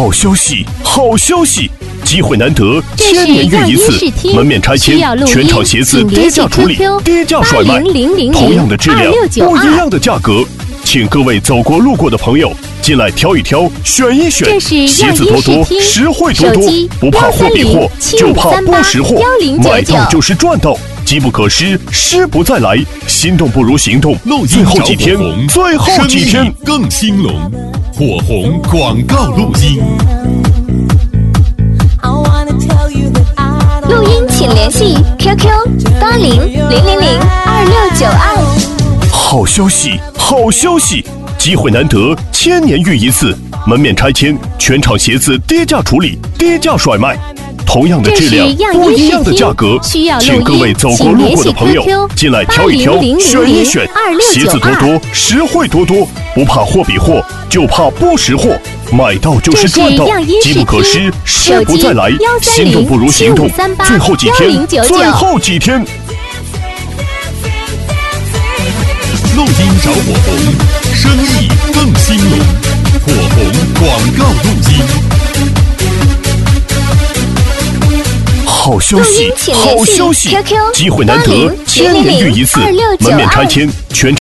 好消息，好消息！机会难得，千年遇一次，门面拆迁，全场鞋子低价处理，低价甩卖，同样的质量，不一样的价格，请各位走过路过的朋友进来挑一挑，选一选，鞋子多多，实惠多多，不怕货比货，就怕不识货，买到就是赚到。机不可失，失不再来，心动不如行动。最后几天，最后几天更兴隆，火红广告录音。 录音请联系 QQ800002。 好消息，好消息！机会难得，千年遇一次，门面拆迁，全场鞋子低价处理，低价甩卖。同样的质量，不一样的价格，请各位走过路过的朋友进来挑一挑，选一选，鞋子多多，实惠多多，不怕货比货，就怕不识货，买到就是赚到，机不可失，失不再来，心动不如行动，最后几天，最后几天。 录音找火红，生意更兴隆，火红广告录音。 好消息，好消息！机会难得，千年遇一次，门面拆迁，全